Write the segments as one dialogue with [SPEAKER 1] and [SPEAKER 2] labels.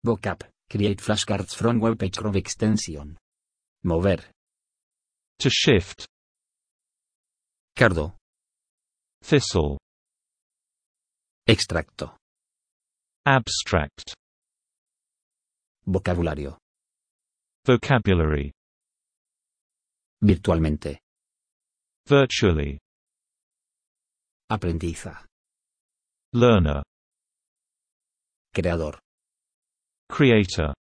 [SPEAKER 1] Vocab, create flashcards from web page Chrome extension. Mover.
[SPEAKER 2] To shift.
[SPEAKER 1] Cardo.
[SPEAKER 2] Thistle.
[SPEAKER 1] Extracto.
[SPEAKER 2] Abstract.
[SPEAKER 1] Vocabulario.
[SPEAKER 2] Vocabulary.
[SPEAKER 1] Virtualmente.
[SPEAKER 2] Virtually.
[SPEAKER 1] Aprendiza.
[SPEAKER 2] Learner.
[SPEAKER 1] Creador.
[SPEAKER 2] Creator.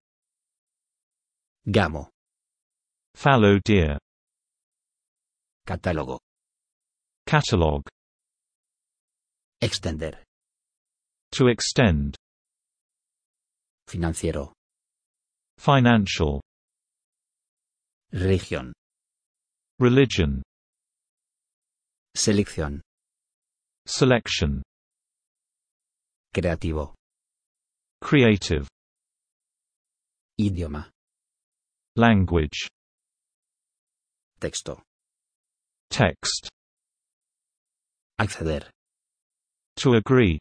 [SPEAKER 1] Gamo.
[SPEAKER 2] Fallow deer.
[SPEAKER 1] Catálogo.
[SPEAKER 2] Catalog.
[SPEAKER 1] Extender.
[SPEAKER 2] To extend.
[SPEAKER 1] Financiero.
[SPEAKER 2] Financial.
[SPEAKER 1] Religión.
[SPEAKER 2] Religion.
[SPEAKER 1] Selección.
[SPEAKER 2] Selection.
[SPEAKER 1] Creativo.
[SPEAKER 2] Creative.
[SPEAKER 1] Idioma.
[SPEAKER 2] Language.
[SPEAKER 1] Texto.
[SPEAKER 2] Text.
[SPEAKER 1] Acceder.
[SPEAKER 2] To agree.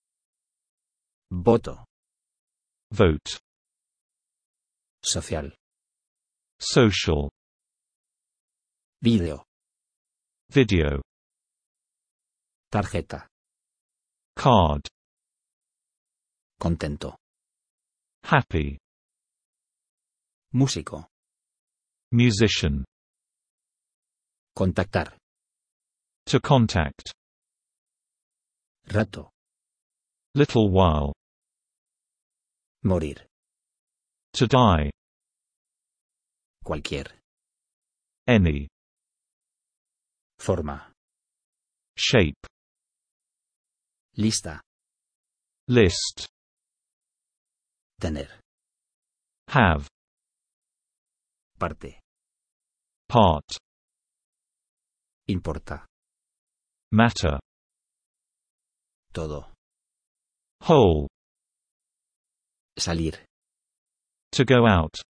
[SPEAKER 1] Voto.
[SPEAKER 2] Vote.
[SPEAKER 1] Social.
[SPEAKER 2] Social.
[SPEAKER 1] Video.
[SPEAKER 2] Video.
[SPEAKER 1] Tarjeta.
[SPEAKER 2] Card.
[SPEAKER 1] Contento.
[SPEAKER 2] Happy.
[SPEAKER 1] Músico.
[SPEAKER 2] Musician.
[SPEAKER 1] Contactar.
[SPEAKER 2] To contact.
[SPEAKER 1] Rato.
[SPEAKER 2] Little while.
[SPEAKER 1] Morir.
[SPEAKER 2] To die.
[SPEAKER 1] Cualquier.
[SPEAKER 2] Any.
[SPEAKER 1] Forma.
[SPEAKER 2] Shape.
[SPEAKER 1] Lista.
[SPEAKER 2] List.
[SPEAKER 1] Tener.
[SPEAKER 2] Have.
[SPEAKER 1] Parte.
[SPEAKER 2] Part.
[SPEAKER 1] Importa.
[SPEAKER 2] Matter.
[SPEAKER 1] Todo.
[SPEAKER 2] Whole.
[SPEAKER 1] Salir.
[SPEAKER 2] To go out.